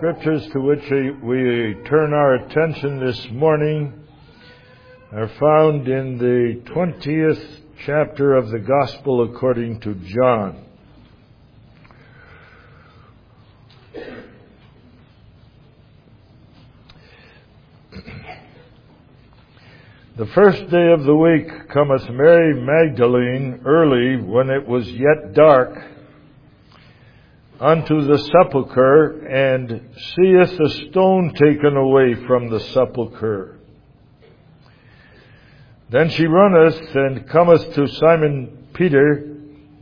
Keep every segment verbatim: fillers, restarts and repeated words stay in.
Scriptures to which we turn our attention this morning are found in the twentieth chapter of the Gospel according to John. The first day of the week cometh Mary Magdalene early, when it was yet dark, unto the sepulchre, and seeth the stone taken away from the sepulchre. Then she runneth and cometh to Simon Peter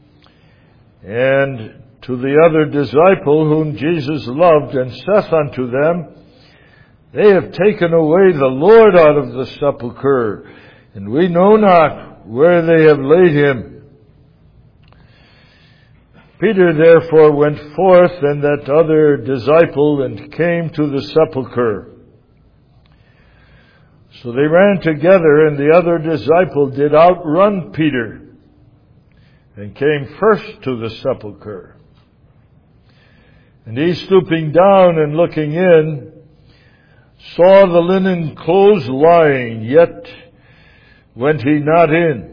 and to the other disciple whom Jesus loved, and saith unto them, They have taken away the Lord out of the sepulchre, and we know not where they have laid him. Peter therefore went forth, and that other disciple, and came to the sepulchre. So they ran together, and the other disciple did outrun Peter, and came first to the sepulchre. And he, stooping down and looking in, saw the linen clothes lying, yet went he not in.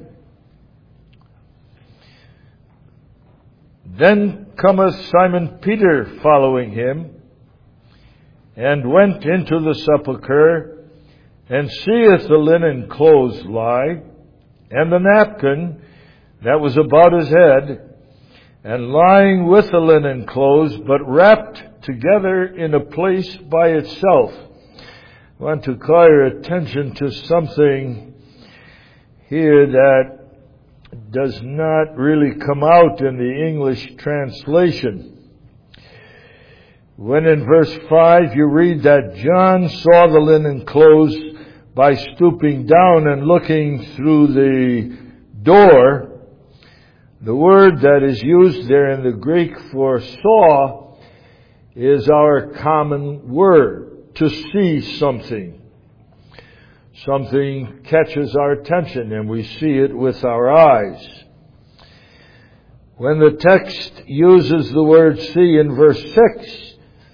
Then cometh Simon Peter following him, and went into the sepulchre, and seeth the linen clothes lie, and the napkin that was about his head, and lying with the linen clothes, but wrapped together in a place by itself. I want to call your attention to something here that does not really come out in the English translation. When in verse five you read that John saw the linen clothes by stooping down and looking through the door, the word that is used there in the Greek for saw is our common word, to see something. Something catches our attention and we see it with our eyes. When the text uses the word see in verse six,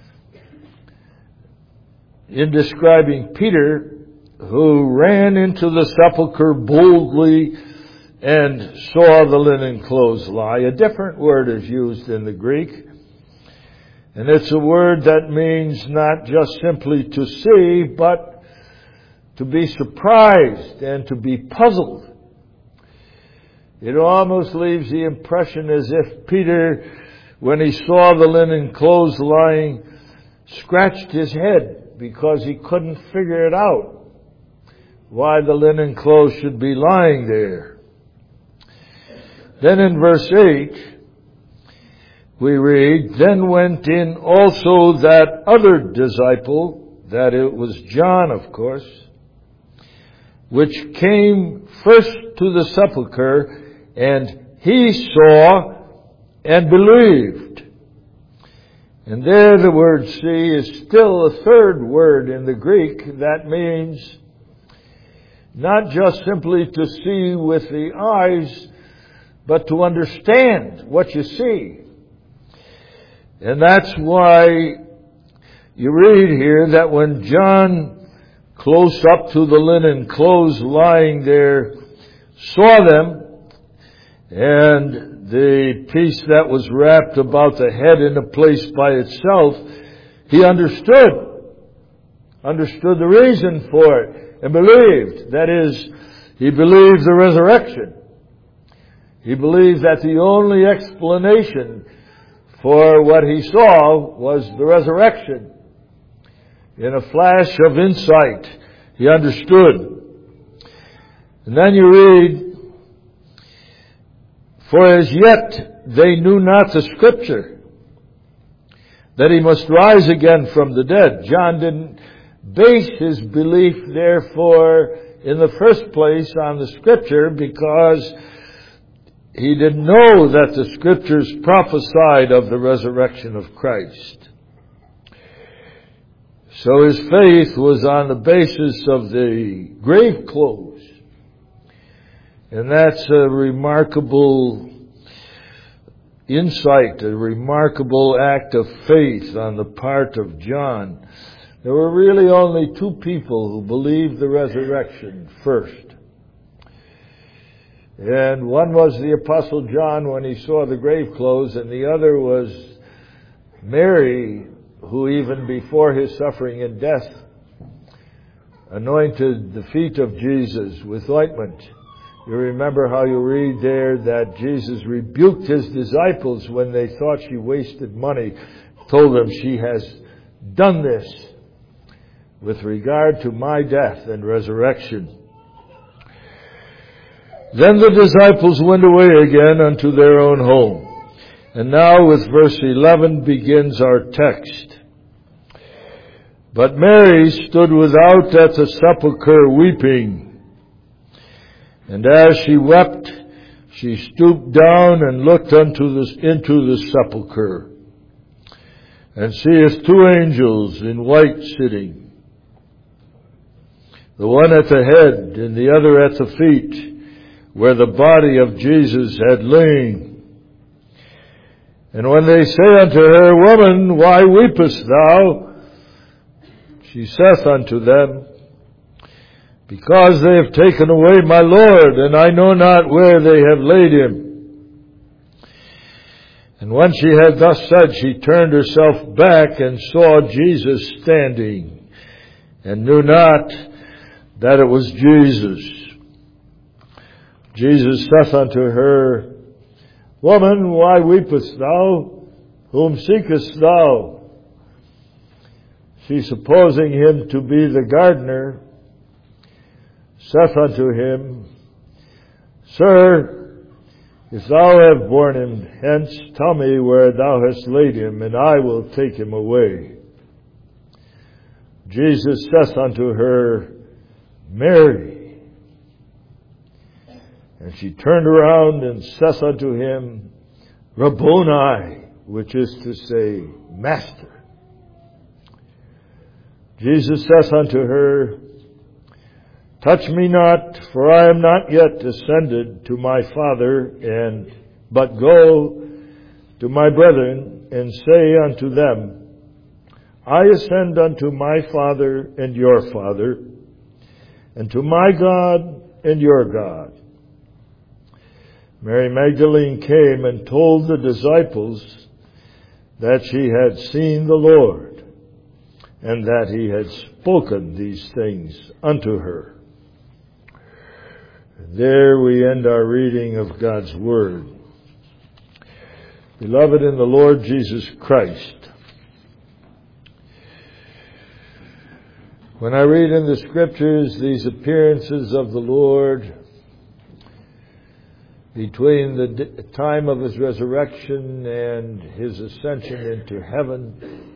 in describing Peter, who ran into the sepulchre boldly and saw the linen clothes lie, a different word is used in the Greek. And it's a word that means not just simply to see, but to be surprised and to be puzzled. It almost leaves the impression as if Peter, when he saw the linen clothes lying, scratched his head because he couldn't figure it out, why the linen clothes should be lying there. Then in verse eight, we read, Then went in also that other disciple, that it was John, of course, which came first to the sepulchre, and he saw and believed. And there the word see is still a third word in the Greek that means not just simply to see with the eyes, but to understand what you see. And that's why you read here that when John, close up to the linen clothes lying there, saw them, and the piece that was wrapped about the head in a place by itself, he understood, understood the reason for it, and believed. That is, he believed the resurrection. He believed that the only explanation for what he saw was the resurrection. In a flash of insight, he understood. And then you read, For as yet they knew not the Scripture, that he must rise again from the dead. John didn't base his belief, therefore, in the first place on the Scripture, because he didn't know that the Scriptures prophesied of the resurrection of Christ. So his faith was on the basis of the grave clothes. And that's a remarkable insight, a remarkable act of faith on the part of John. There were really only two people who believed the resurrection first. And one was the Apostle John when he saw the grave clothes, and the other was Mary, who even before his suffering and death anointed the feet of Jesus with ointment. You remember how you read there that Jesus rebuked his disciples when they thought she wasted money, told them, she has done this with regard to my death and resurrection. Then the disciples went away again unto their own home. And now with verse eleven begins our text. But Mary stood without at the sepulchre weeping. And as she wept, she stooped down and looked unto the, into the sepulchre, and seeth two angels in white sitting, the one at the head and the other at the feet, where the body of Jesus had lain. And when they say unto her, Woman, why weepest thou? She saith unto them, Because they have taken away my Lord, and I know not where they have laid him. And when she had thus said, she turned herself back and saw Jesus standing, and knew not that it was Jesus. Jesus saith unto her, Woman, why weepest thou? Whom seekest thou? She, supposing him to be the gardener, saith unto him, Sir, if thou have borne him hence, tell me where thou hast laid him, and I will take him away. Jesus saith unto her, Mary. And she turned around and saith unto him, Rabboni, which is to say, Master. Jesus saith unto her, Touch me not, for I am not yet ascended to my Father, and but go to my brethren, and say unto them, I ascend unto my Father and your Father, and to my God and your God. Mary Magdalene came and told the disciples that she had seen the Lord, and that he had spoken these things unto her. And there we end our reading of God's Word. Beloved in the Lord Jesus Christ, when I read in the Scriptures these appearances of the Lord between the time of his resurrection and his ascension into heaven,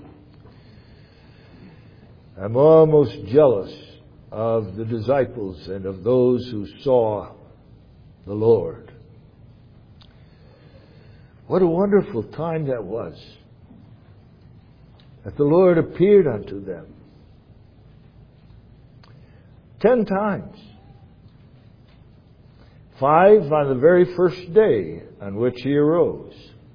I'm almost jealous of the disciples and of those who saw the Lord. What a wonderful time that was, that the Lord appeared unto them ten times. Five on the very first day on which he arose.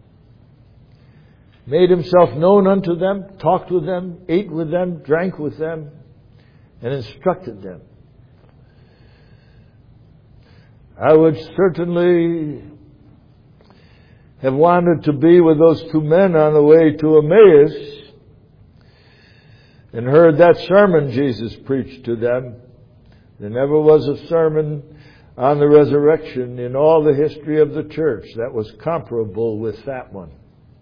Made himself known unto them, talked with them, ate with them, drank with them, and instructed them. I would certainly have wanted to be with those two men on the way to Emmaus and heard that sermon Jesus preached to them. There never was a sermon on the resurrection in all the history of the church that was comparable with that one.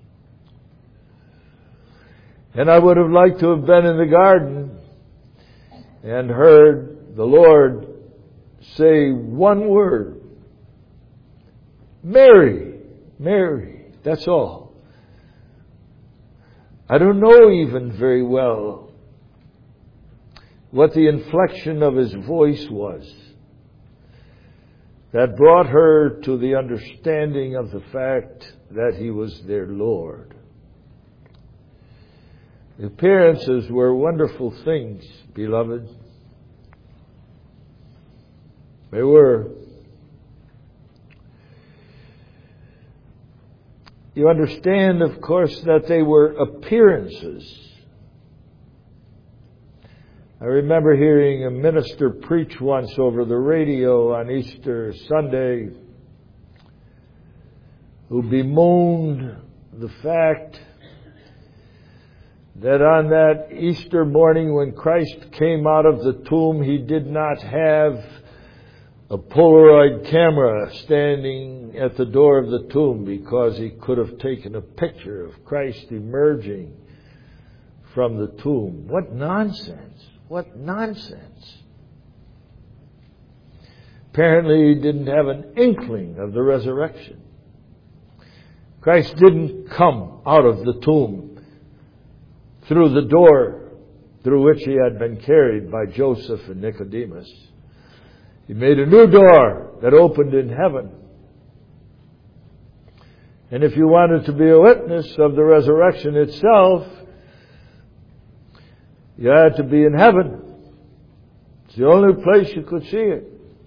And I would have liked to have been in the garden and heard the Lord say one word. Mary, Mary, that's all. I don't know even very well what the inflection of his voice was that brought her to the understanding of the fact that he was their Lord. The appearances were wonderful things, beloved. They were. You understand, of course, that they were appearances. I remember hearing a minister preach once over the radio on Easter Sunday who bemoaned the fact that on that Easter morning when Christ came out of the tomb, He did not have a Polaroid camera standing at the door of the tomb because He could have taken a picture of Christ emerging from the tomb. What nonsense! What nonsense! Apparently He didn't have an inkling of the resurrection. Christ didn't come out of the tomb through the door through which He had been carried by Joseph and Nicodemus. He made a new door that opened in heaven. And if you wanted to be a witness of the resurrection itself, you had to be in heaven. It's the only place you could see it.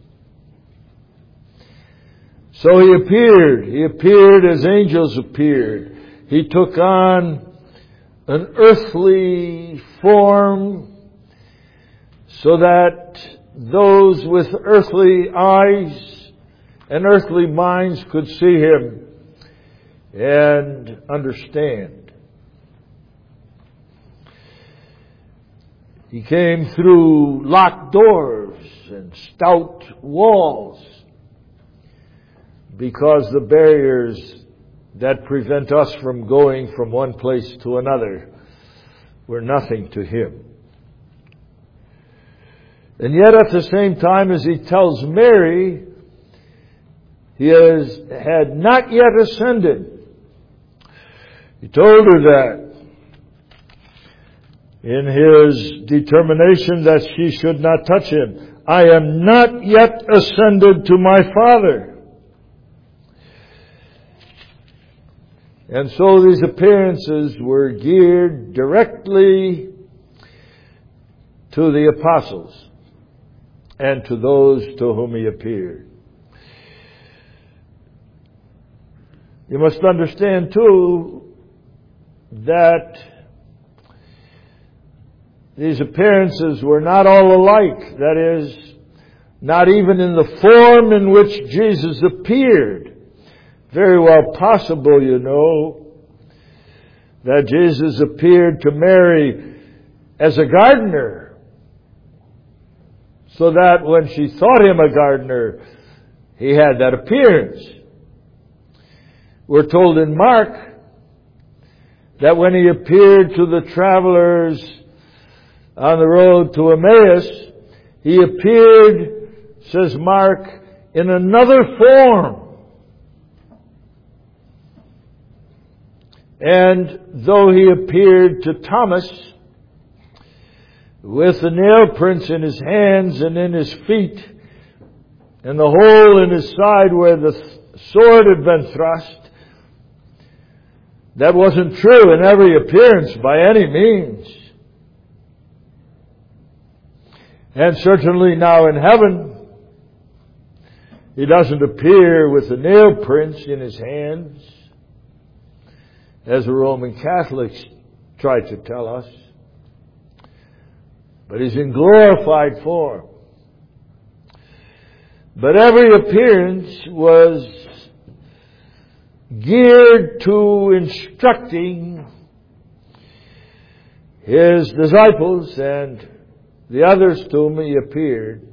So He appeared. He appeared as angels appeared. He took on an earthly form so that those with earthly eyes and earthly minds could see Him and understand. He came through locked doors and stout walls because the barriers that prevent us from going from one place to another were nothing to Him. And yet at the same time, as He tells Mary, He has, had not yet ascended. He told her that in His determination that she should not touch Him. I am not yet ascended to my Father. And so these appearances were geared directly to the apostles and to those to whom He appeared. You must understand too that these appearances were not all alike. That is, not even in the form in which Jesus appeared. Very well possible, you know, that Jesus appeared to Mary as a gardener, so that when she thought Him a gardener, He had that appearance. We're told in Mark that when He appeared to the travelers on the road to Emmaus, He appeared, says Mark, in another form. And though He appeared to Thomas with the nail prints in his hands and in his feet, and the hole in his side where the sword had been thrust, that wasn't true in every appearance by any means. And certainly now in heaven, He doesn't appear with the nail prints in His hands, as the Roman Catholics try to tell us. But He's in glorified form. But every appearance was geared to instructing His disciples and the others to whom He appeared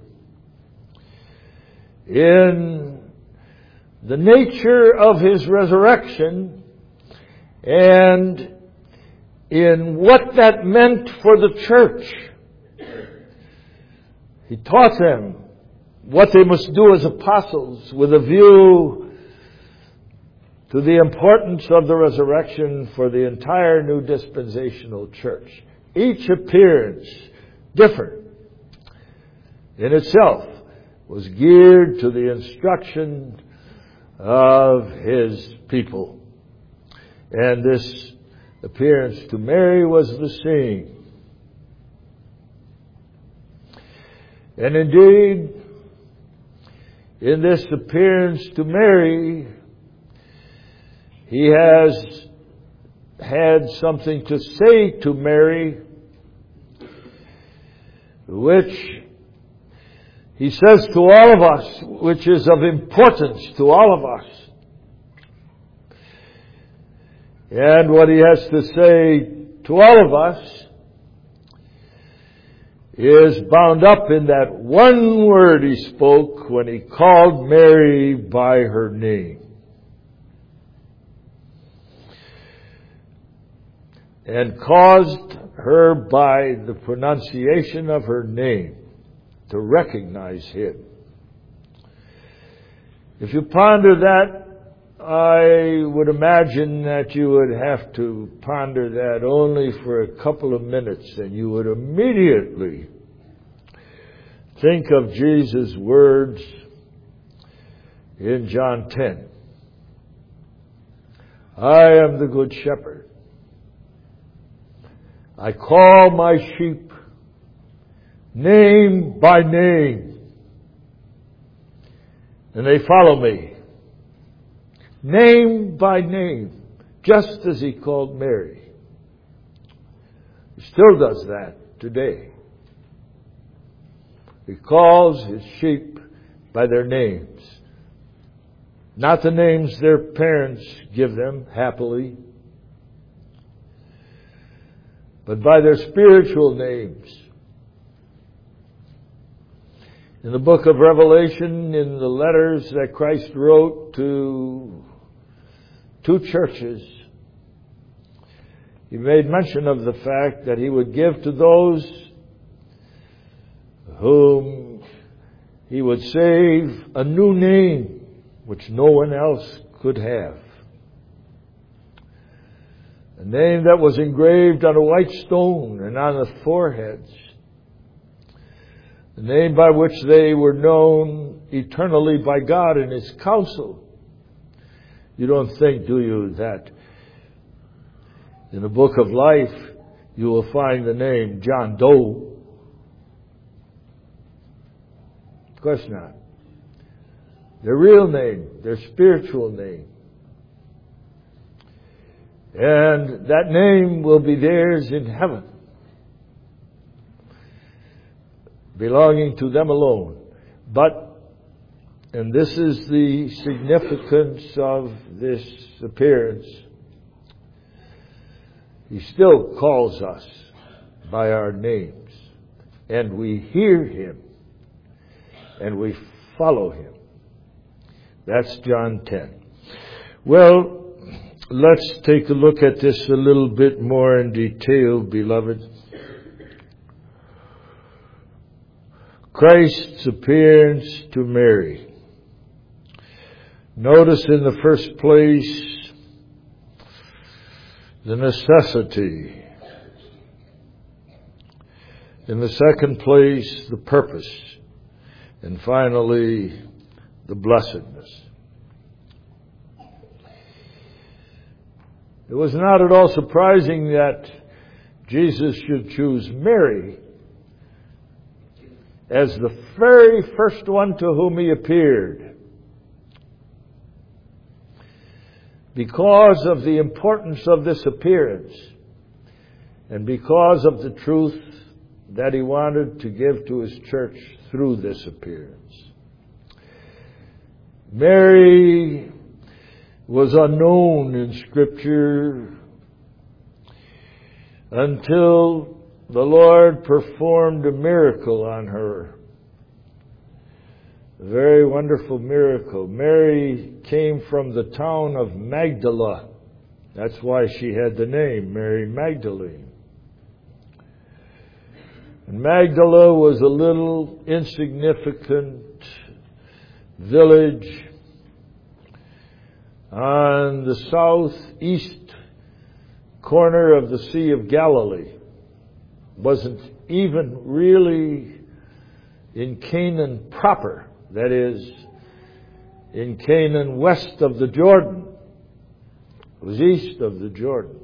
in the nature of His resurrection and in what that meant for the church. He taught them what they must do as apostles with a view to the importance of the resurrection for the entire new dispensational church. Each appearance, different in itself, was geared to the instruction of His people. And this appearance to Mary was the same. And indeed, in this appearance to Mary, He has had something to say to Mary, which He says to all of us, which is of importance to all of us. And what He has to say to all of us is bound up in that one word He spoke when He called Mary by her name. And caused her by the pronunciation of her name to recognize Him. If you ponder that, I would imagine that you would have to ponder that only for a couple of minutes, and you would immediately think of Jesus' words in John ten. I am the good shepherd. I call my sheep name by name, and they follow me. Name by name, just as He called Mary. He still does that today. He calls His sheep by their names. Not the names their parents give them happily, but by their spiritual names. In the book of Revelation, in the letters that Christ wrote to two churches, He made mention of the fact that He would give to those whom He would save a new name which no one else could have. A name that was engraved on a white stone and on the foreheads. The name by which they were known eternally by God in His counsel. You don't think, do you, that in the book of life you will find the name John Doe? Of course not. Their real name, their spiritual name. And that name will be theirs in heaven, belonging to them alone. But, and this is the significance of this appearance, He still calls us by our names. And we hear Him. And we follow Him. That's John ten. Well, let's take a look at this a little bit more in detail, beloved. Christ's appearance to Mary. Notice in the first place the necessity. In the second place, the purpose. And finally, the blessedness. It was not at all surprising that Jesus should choose Mary as the very first one to whom He appeared, because of the importance of this appearance and because of the truth that He wanted to give to His church through this appearance. Mary was unknown in Scripture until the Lord performed a miracle on her. A very wonderful miracle. Mary came from the town of Magdala. That's why she had the name Mary Magdalene. And Magdala was a little insignificant village on the southeast corner of the Sea of Galilee. Wasn't even really in Canaan proper. That is, in Canaan west of the Jordan. It was east of the Jordan.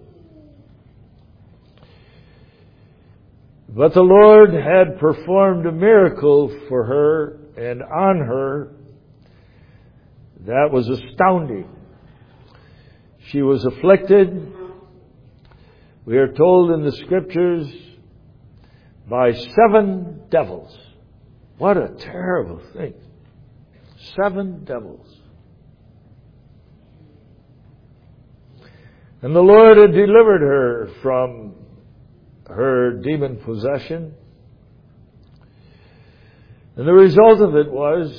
But the Lord had performed a miracle for her and on her that was astounding. She was afflicted, we are told in the Scriptures, by seven devils. What a terrible thing. Seven devils. And the Lord had delivered her from her demon possession. And the result of it was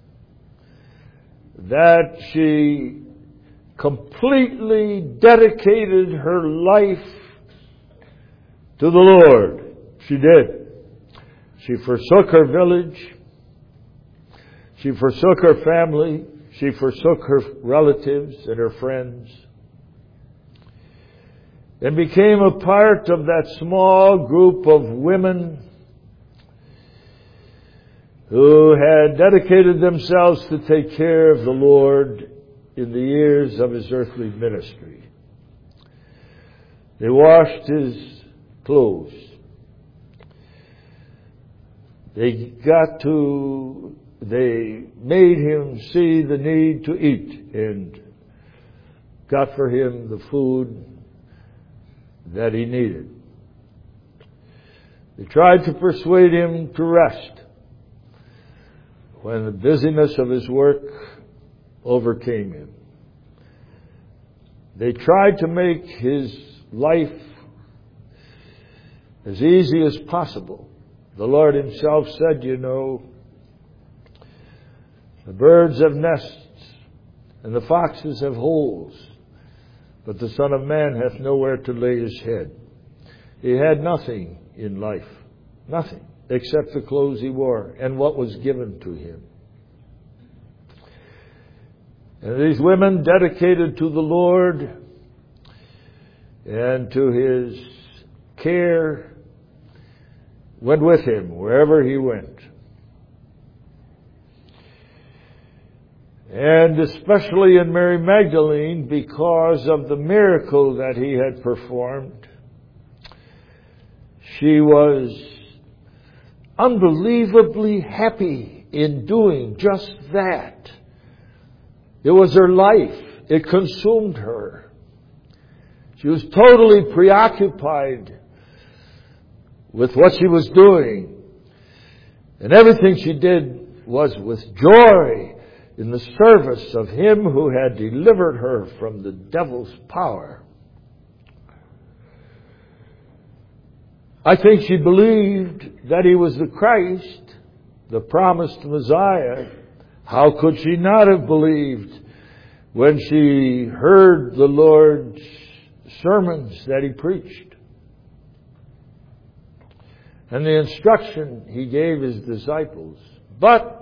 that she completely dedicated her life to the Lord. She did. She forsook her village. She forsook her family. She forsook her relatives and her friends, and became a part of that small group of women who had dedicated themselves to take care of the Lord in the years of His earthly ministry. They washed His clothes. They got to, they made Him see the need to eat and got for Him the food that He needed. They tried to persuade Him to rest when the busyness of His work overcame Him. They tried to make His life as easy as possible. The Lord Himself said, you know, the birds have nests and the foxes have holes, but the Son of Man hath nowhere to lay His head. He had nothing in life, nothing, except the clothes He wore and what was given to Him. And these women, dedicated to the Lord and to His care, went with Him wherever He went. And especially in Mary Magdalene, because of the miracle that He had performed, she was unbelievably happy in doing just that. It was her life. It consumed her. She was totally preoccupied with what she was doing. And everything she did was with joy in the service of Him who had delivered her from the devil's power. I think she believed that He was the Christ, the promised Messiah. How could she not have believed when she heard the Lord's sermons that He preached and the instruction He gave His disciples? But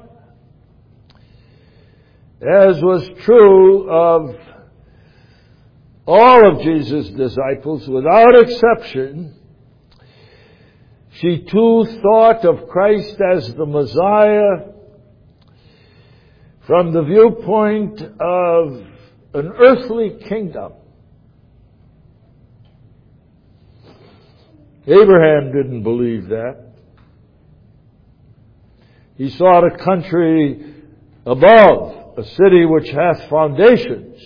as was true of all of Jesus' disciples, without exception, she too thought of Christ as the Messiah from the viewpoint of an earthly kingdom. Abraham didn't believe that. He sought a country above, a city which hath foundations.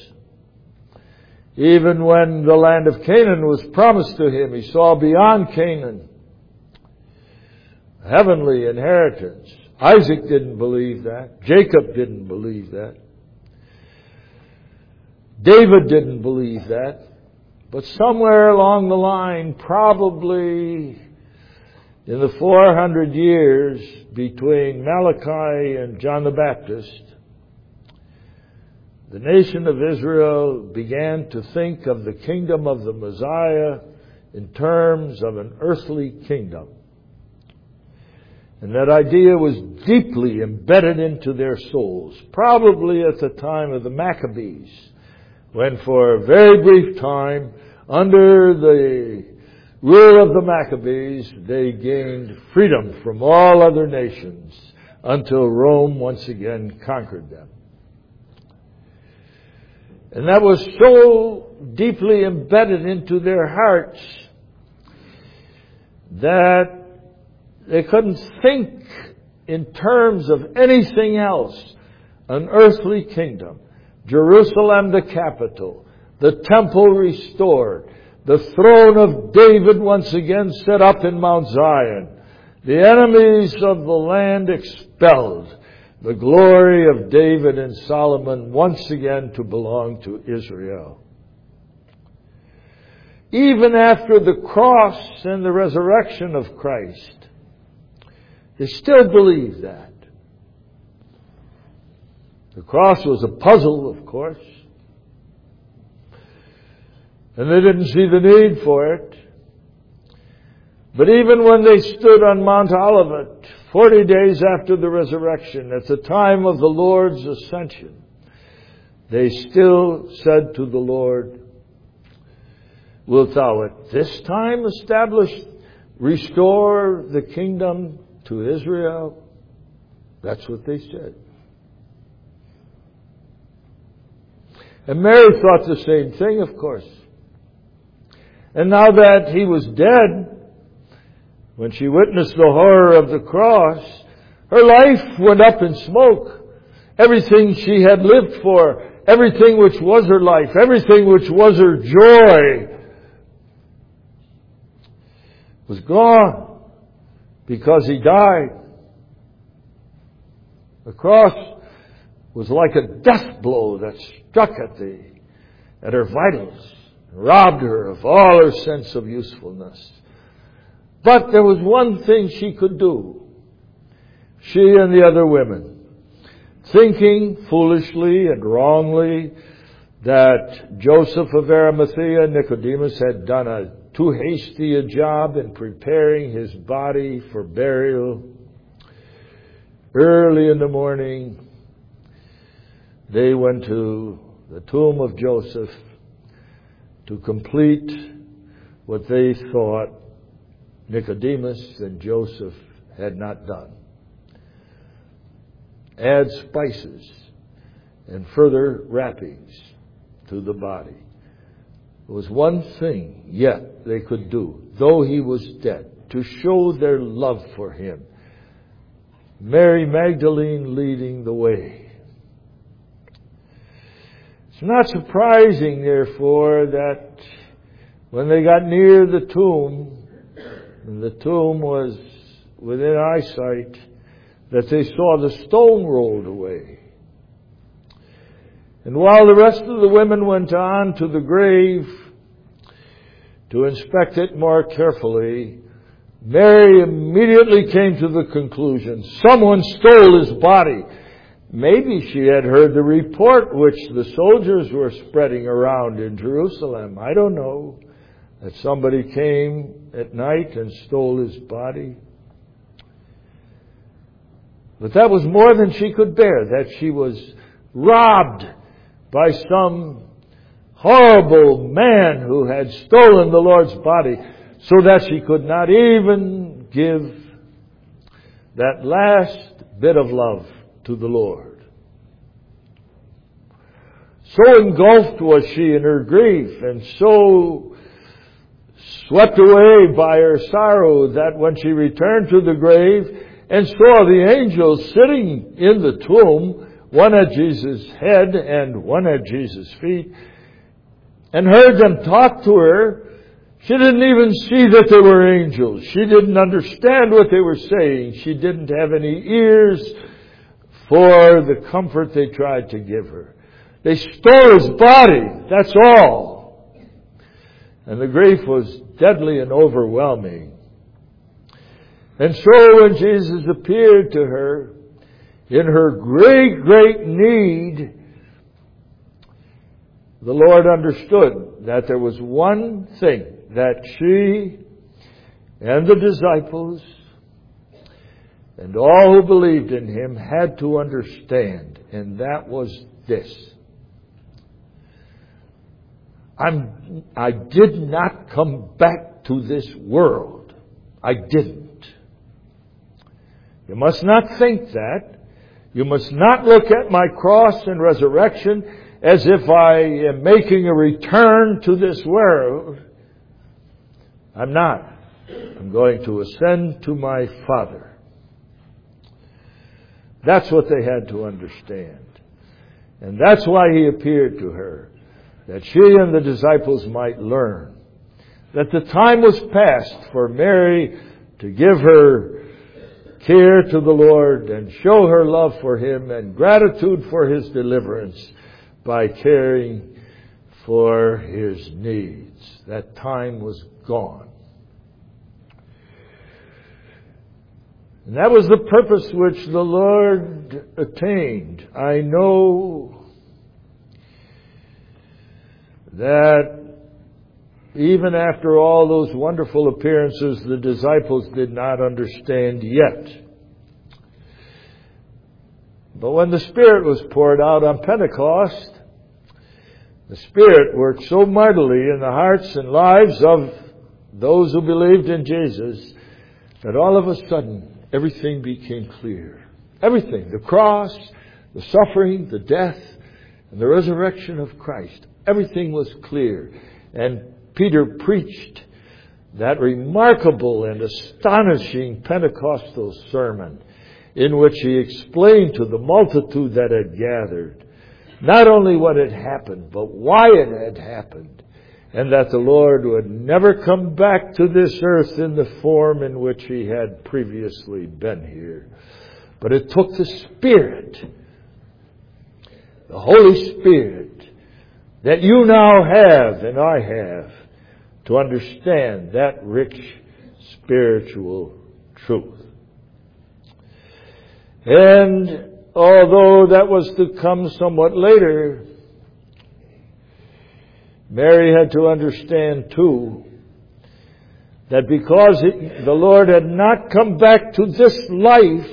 Even when the land of Canaan was promised to him, he saw beyond Canaan a heavenly inheritance. Isaac didn't believe that. Jacob didn't believe that. David didn't believe that. But somewhere along the line, probably in the four hundred years between Malachi and John the Baptist, the nation of Israel began to think of the kingdom of the Messiah in terms of an earthly kingdom. And that idea was deeply embedded into their souls, probably at the time of the Maccabees, when for a very brief time, under the rule of the Maccabees, they gained freedom from all other nations until Rome once again conquered them. And that was so deeply embedded into their hearts that they couldn't think in terms of anything else. An earthly kingdom, Jerusalem the capital, the temple restored, the throne of David once again set up in Mount Zion, the enemies of the land expelled, the glory of David and Solomon once again to belong to Israel. Even after the cross and the resurrection of Christ, they still believe that. The cross was a puzzle, of course. And they didn't see the need for it. But even when they stood on Mount Olivet, forty days after the resurrection, at the time of the Lord's ascension, they still said to the Lord, "Wilt thou at this time establish, restore the kingdom to Israel?" That's what they said. And Mary thought the same thing, of course. And now that he was dead, when she witnessed the horror of the cross, her life went up in smoke. Everything she had lived for, everything which was her life, everything which was her joy, was gone because he died. The cross was like a death blow that struck at the, at her vitals, robbed her of all her sense of usefulness. But there was one thing she could do. She and the other women, thinking foolishly and wrongly that Joseph of Arimathea, Nicodemus, had done a too hasty a job in preparing his body for burial. Early in the morning, they went to the tomb of Joseph to complete what they thought Nicodemus and Joseph had not done. Add spices and further wrappings to the body. There was one thing yet they could do, though he was dead, to show their love for him. Mary Magdalene leading the way. It's not surprising, therefore, that when they got near the tomb, and the tomb was within eyesight, that they saw the stone rolled away. And while the rest of the women went on to the grave to inspect it more carefully, Mary immediately came to the conclusion, someone stole his body. Maybe she had heard the report which the soldiers were spreading around in Jerusalem. I don't know. That somebody came at night and stole his body. But that was more than she could bear, that she was robbed by some horrible man who had stolen the Lord's body, so that she could not even give that last bit of love to the Lord. So engulfed was she in her grief, and so swept away by her sorrow, that when she returned to the grave and saw the angels sitting in the tomb, one at Jesus' head and one at Jesus' feet, and heard them talk to her, she didn't even see that they were angels. She didn't understand what they were saying. She didn't have any ears for the comfort they tried to give her. They stole his body, that's all. And the grief was deadly and overwhelming. And so when Jesus appeared to her, in her great, great need, the Lord understood that there was one thing that she and the disciples and all who believed in him had to understand, and that was this. I'm, I did not come back to this world. I didn't. You must not think that. You must not look at my cross and resurrection as if I am making a return to this world. I'm not. I'm going to ascend to my Father. That's what they had to understand. And that's why he appeared to her. that she and the disciples might learn that the time was past for Mary to give her care to the Lord and show her love for Him and gratitude for His deliverance by caring for His needs. That time was gone. And that was the purpose which the Lord attained. I know that even after all those wonderful appearances, the disciples did not understand yet. But when the Spirit was poured out on Pentecost, the Spirit worked so mightily in the hearts and lives of those who believed in Jesus that all of a sudden everything became clear. Everything. The cross, the suffering, the death, and the resurrection of Christ. Everything was clear. And Peter preached that remarkable and astonishing Pentecostal sermon in which he explained to the multitude that had gathered not only what had happened, but why it had happened, and that the Lord would never come back to this earth in the form in which He had previously been here. But it took the Spirit, the Holy Spirit, that you now have and I have, to understand that rich spiritual truth. And although that was to come somewhat later, Mary had to understand too that because it, the Lord had not come back to this life,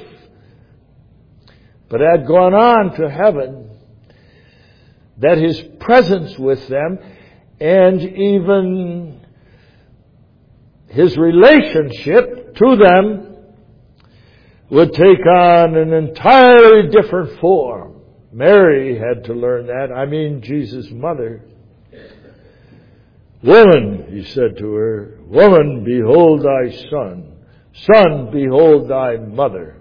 but had gone on to heaven, that His presence with them and even His relationship to them would take on an entirely different form. Mary had to learn that. I mean, Jesus' mother. Woman, He said to her, woman, behold thy son. Son, behold thy mother.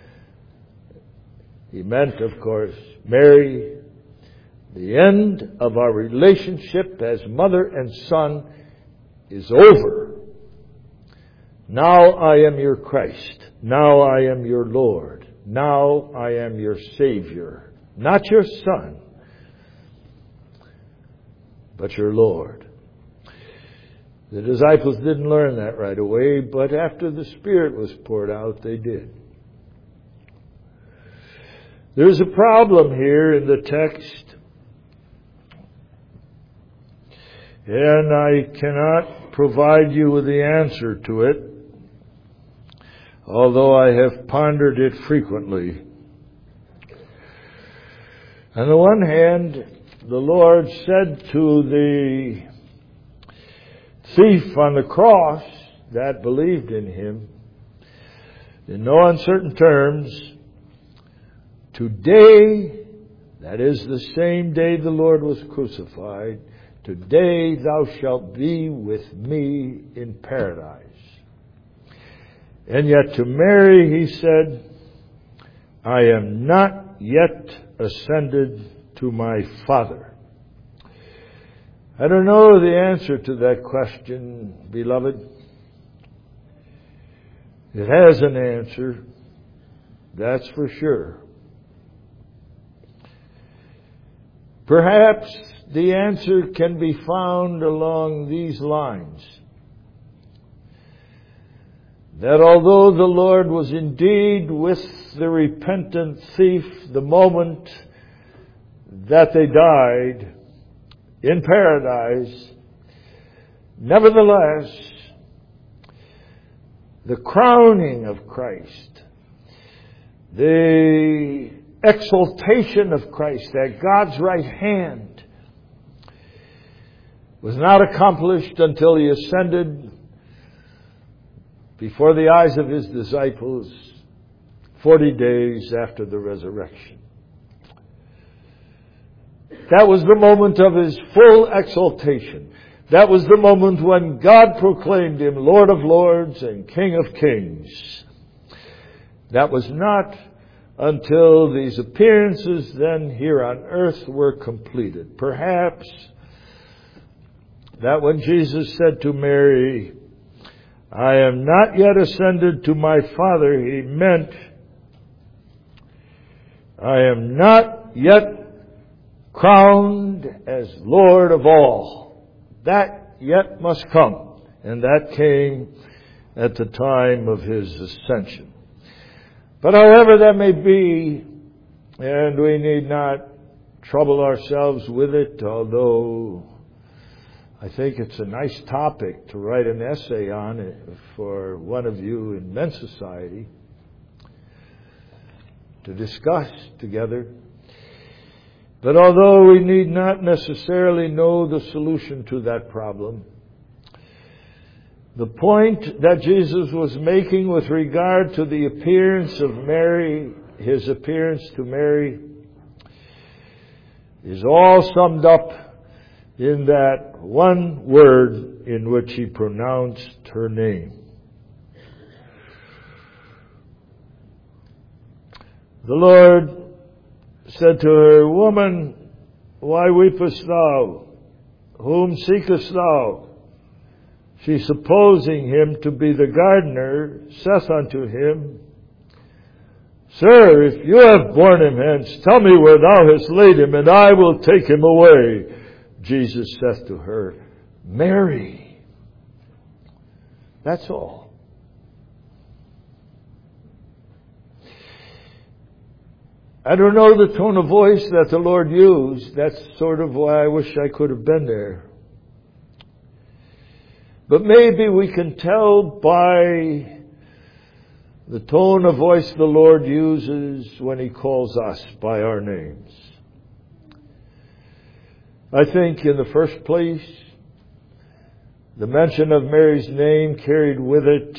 He meant, of course, Mary, the end of our relationship as mother and son is over. Now I am your Christ. Now I am your Lord. Now I am your Savior. Not your son, but your Lord. The disciples didn't learn that right away, but after the Spirit was poured out, they did. There's a problem here in the text, and I cannot provide you with the answer to it, although I have pondered it frequently. On the one hand, the Lord said to the thief on the cross that believed in Him, in no uncertain terms, today, that is the same day the Lord was crucified, today thou shalt be with me in paradise. And yet to Mary He said, I am not yet ascended to my Father. I don't know the answer to that question, beloved. It has an answer, that's for sure. Perhaps the answer can be found along these lines. That although the Lord was indeed with the repentant thief the moment that they died in paradise, nevertheless, the crowning of Christ, the exaltation of Christ at God's right hand, was not accomplished until He ascended before the eyes of His disciples forty days after the resurrection. That was the moment of His full exaltation. That was the moment when God proclaimed Him Lord of Lords and King of Kings. That was not until these appearances then here on earth were completed. Perhaps that when Jesus said to Mary, I am not yet ascended to my Father, He meant, I am not yet crowned as Lord of all. That yet must come. And that came at the time of His ascension. But however that may be, and we need not trouble ourselves with it, although I think it's a nice topic to write an essay on it for one of you in Men's Society to discuss together. But although we need not necessarily know the solution to that problem, the point that Jesus was making with regard to the appearance of Mary, His appearance to Mary, is all summed up in that one word in which He pronounced her name. The Lord said to her, Woman, why weepest thou? Whom seekest thou? She, supposing Him to be the gardener, saith unto Him, Sir, if you have borne him hence, tell me where thou hast laid him, and I will take him away. Jesus saith to her, Mary. That's all. I don't know the tone of voice that the Lord used. That's sort of why I wish I could have been there. But maybe we can tell by the tone of voice the Lord uses when He calls us by our names. I think in the first place, the mention of Mary's name carried with it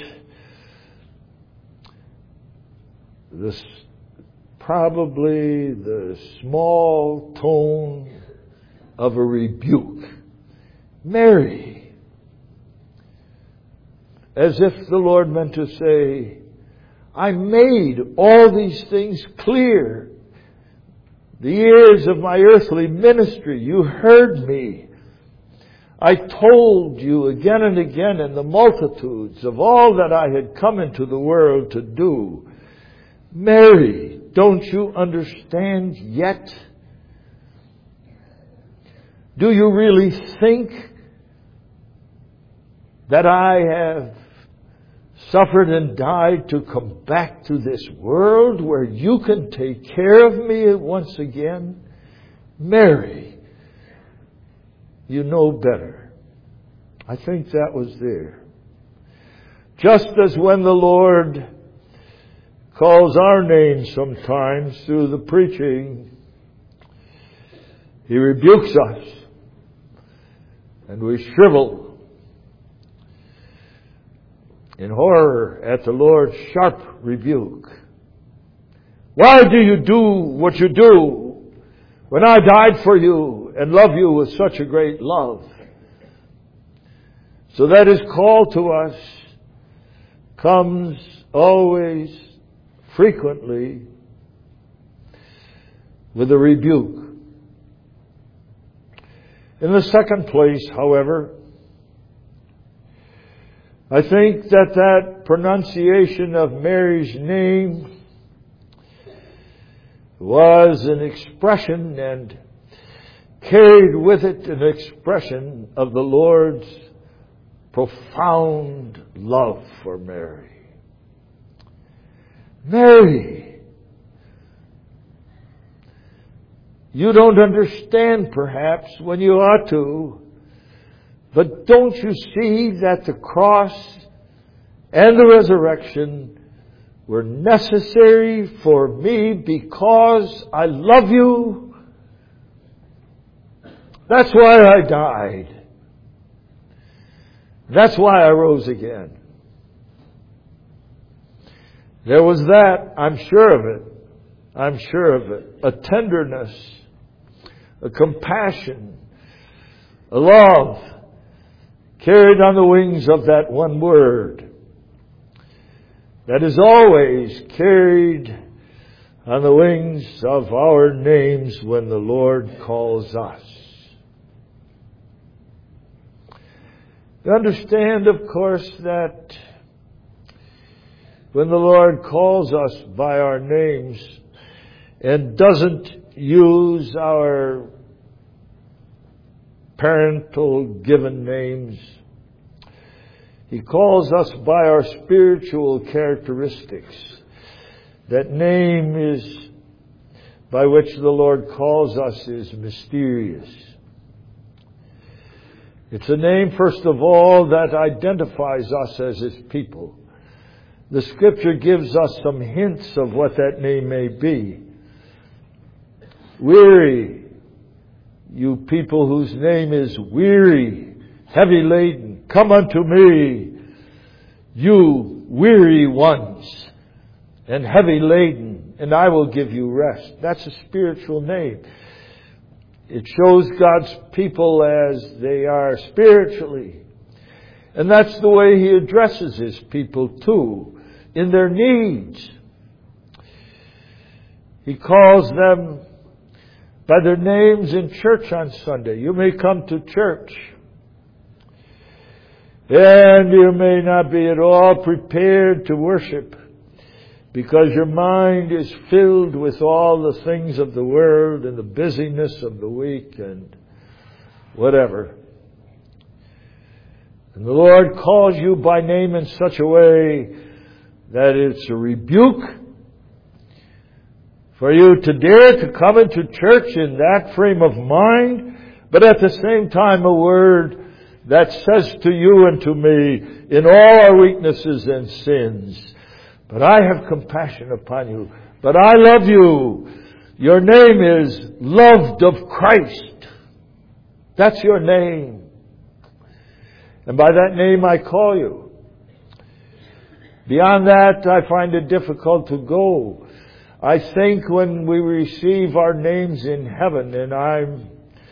this probably the small tone of a rebuke. Mary. As if the Lord meant to say, I made all these things clear. The years of my earthly ministry, you heard me. I told you again and again in the multitudes of all that I had come into the world to do. Mary, don't you understand yet? Do you really think that I have suffered and died to come back to this world where you can take care of me once again? Mary, you know better. I think that was there. Just as when the Lord calls our names sometimes through the preaching, He rebukes us and we shrivel in horror at the Lord's sharp rebuke. Why do you do what you do when I died for you and love you with such a great love? So that His call to us comes always, frequently, with a rebuke. In the second place, however, I think that that pronunciation of Mary's name was an expression and carried with it an expression of the Lord's profound love for Mary. Mary, you don't understand perhaps when you ought to, but don't you see that the cross and the resurrection were necessary for me because I love you? That's why I died. That's why I rose again. There was that, I'm sure of it. I'm sure of it. A tenderness, a compassion, a love carried on the wings of that one word that is always carried on the wings of our names when the Lord calls us. You understand, of course, that when the Lord calls us by our names and doesn't use our parental given names, He calls us by our spiritual characteristics. That name is by which the Lord calls us is mysterious. It's a name, first of all, that identifies us as His people. The Scripture gives us some hints of what that name may be. Weary, you people whose name is weary, heavy laden, come unto me, you weary ones, and heavy laden, and I will give you rest. That's a spiritual name. It shows God's people as they are spiritually. And that's the way He addresses His people too, in their needs. He calls them by their names in church on Sunday. You may come to church, and you may not be at all prepared to worship, because your mind is filled with all the things of the world and the busyness of the week and whatever. And the Lord calls you by name in such a way that it's a rebuke for you to dare to come into church in that frame of mind, but at the same time a word that says to you and to me, in all our weaknesses and sins, but I have compassion upon you. But I love you. Your name is loved of Christ. That's your name. And by that name I call you. Beyond that, I find it difficult to go. I think when we receive our names in heaven, and I'm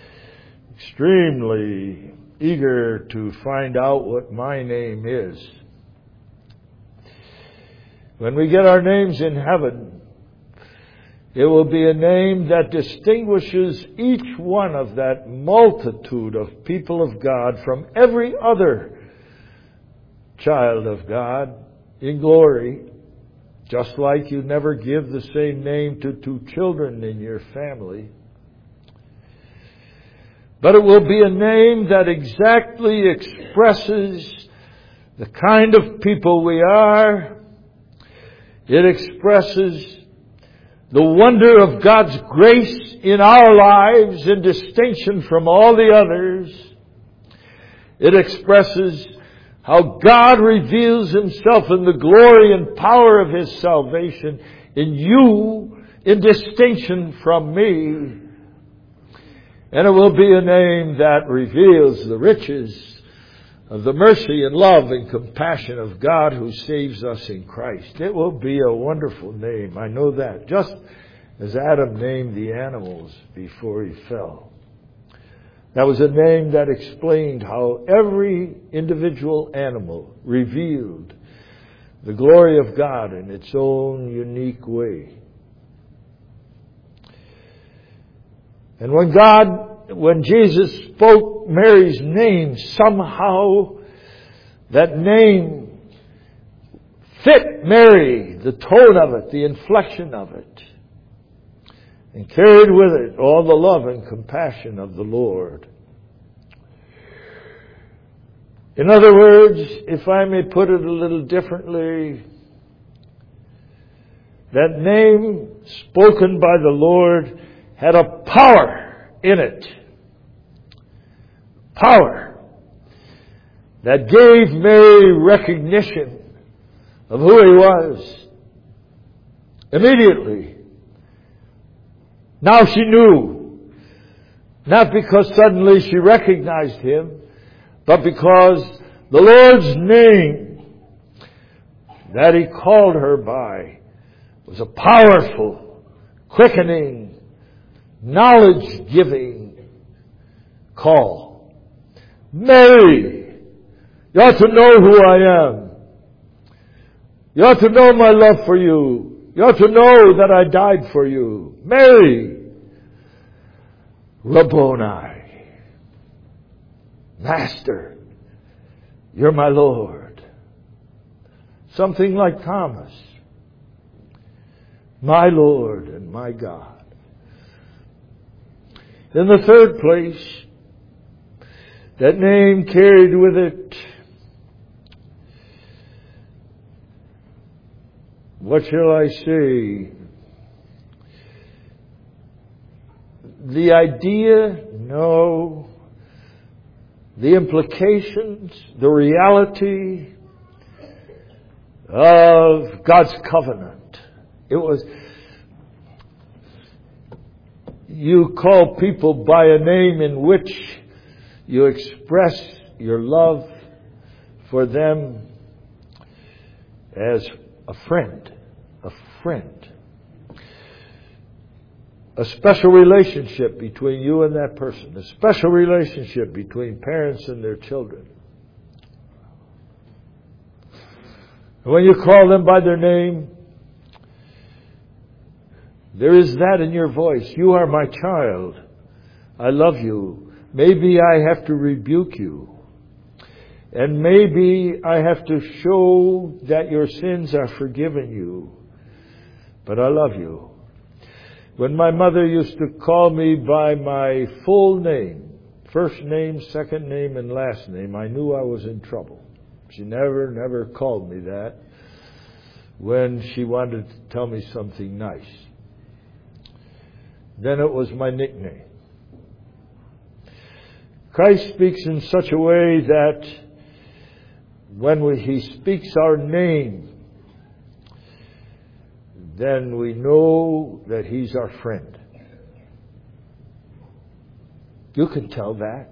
extremely eager to find out what my name is. When we get our names in heaven, it will be a name that distinguishes each one of that multitude of people of God from every other child of God in glory. Just like you never give the same name to two children in your family. But it will be a name that exactly expresses the kind of people we are. It expresses the wonder of God's grace in our lives in distinction from all the others. It expresses how God reveals Himself in the glory and power of His salvation in you in distinction from me. And it will be a name that reveals the riches of the mercy and love and compassion of God who saves us in Christ. It will be a wonderful name. I know that. Just as Adam named the animals before he fell. That was a name that explained how every individual animal revealed the glory of God in its own unique way. And when God, when Jesus spoke Mary's name, somehow that name fit Mary, the tone of it, the inflection of it, and carried with it all the love and compassion of the Lord. In other words, if I may put it a little differently, that name spoken by the Lord had a power in it. Power that gave Mary recognition of who He was. Immediately. Now she knew. Not because suddenly she recognized Him, but because the Lord's name that He called her by was a powerful, quickening, knowledge-giving call. Mary, you ought to know who I am. You ought to know my love for you. You ought to know that I died for you. Mary, Rabboni, Master, You're my Lord. Something like Thomas. My Lord and my God. In the third place, that name carried with it, what shall I say? The idea, no. The implications, the reality of God's covenant. It was, you call people by a name in which you express your love for them as a friend, a friend. A special relationship between you and that person. A special relationship between parents and their children. And when you call them by their name, there is that in your voice. You are my child. I love you. Maybe I have to rebuke you. And maybe I have to show that your sins are forgiven you. But I love you. When my mother used to call me by my full name, first name, second name, and last name, I knew I was in trouble. She never, never called me that when she wanted to tell me something nice. Then it was my nickname. Christ speaks in such a way that when we, He speaks our name, then we know that He's our friend. You can tell that.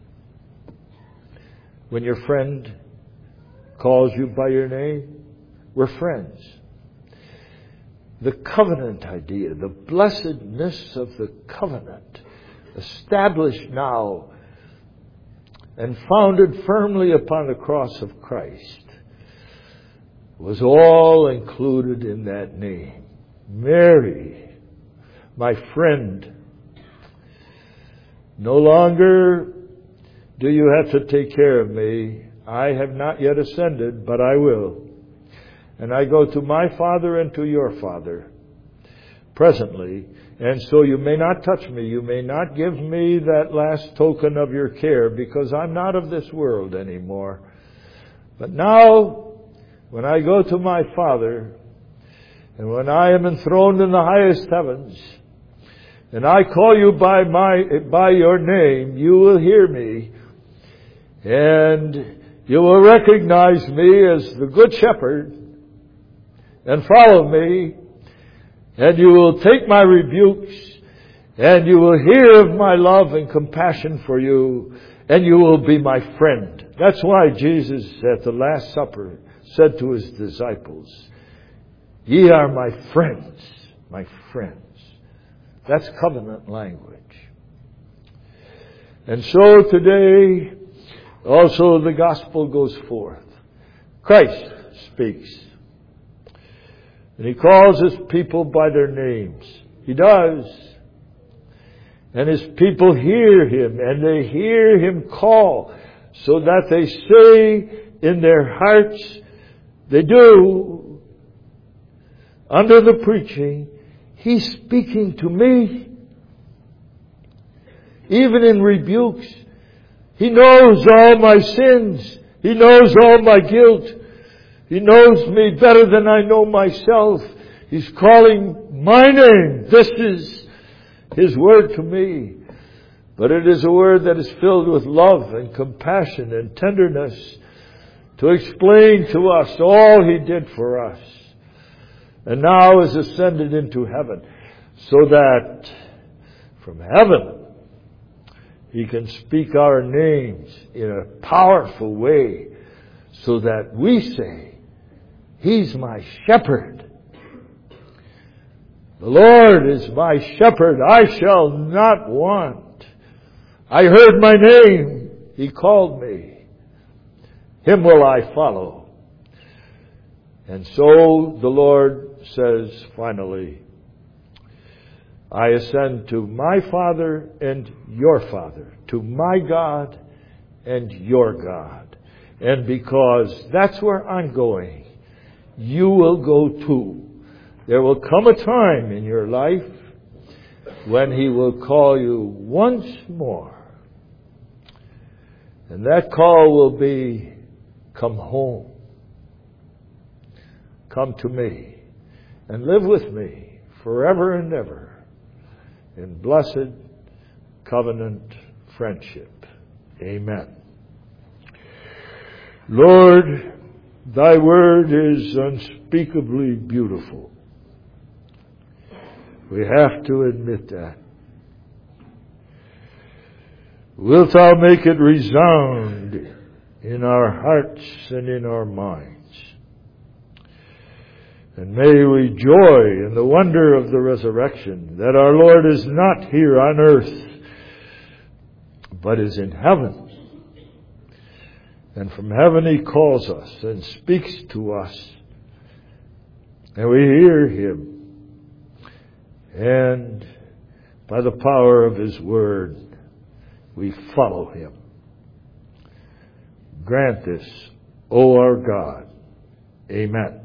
When your friend calls you by your name, we're friends. The covenant idea, the blessedness of the covenant, established now and founded firmly upon the cross of Christ, was all included in that name. Mary, my friend. No longer do you have to take care of me. I have not yet ascended, but I will. And I go to my Father and to your Father presently. And so you may not touch me. You may not give me that last token of your care, because I'm not of this world anymore. But now, when I go to my Father, and when I am enthroned in the highest heavens, and I call you by my by your name, you will hear me, and you will recognize me as the Good Shepherd, and follow me, and you will take my rebukes, and you will hear of my love and compassion for you, and you will be my friend. That's why Jesus at the Last Supper said to His disciples, ye are my friends, my friends. That's covenant language. And so today, also the gospel goes forth. Christ speaks. And He calls His people by their names. He does. And His people hear Him, and they hear Him call, so that they say in their hearts, they do, under the preaching, He's speaking to me. Even in rebukes, He knows all my sins. He knows all my guilt. He knows me better than I know myself. He's calling my name. This is His word to me. But it is a word that is filled with love and compassion and tenderness, to explain to us all He did for us, and now is ascended into heaven, so that from heaven He can speak our names in a powerful way, so that we say, He's my shepherd. The Lord is my shepherd, I shall not want. I heard my name, He called me. Him will I follow. And so the Lord says finally, I ascend to my Father and your Father, to my God and your God. And because that's where I'm going, you will go too. There will come a time in your life when He will call you once more. And that call will be, come home. Come to me and live with me forever and ever in blessed covenant friendship. Amen. Lord, Thy word is unspeakably beautiful. We have to admit that. Wilt Thou make it resound in our hearts and in our minds? And may we joy in the wonder of the resurrection, that our Lord is not here on earth, but is in heaven. And from heaven He calls us and speaks to us. And we hear Him. And by the power of His word, we follow Him. Grant this, O our God. Amen.